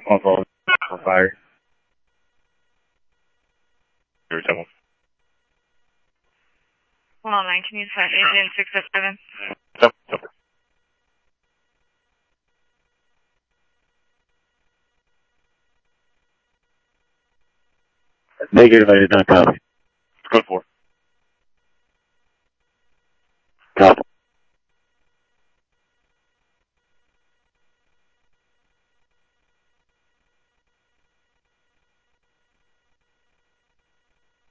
On phone for fire. 071. Hold on, 9. Can you set agent 607? Yep. Negative, I did not copy. Good for. Copy.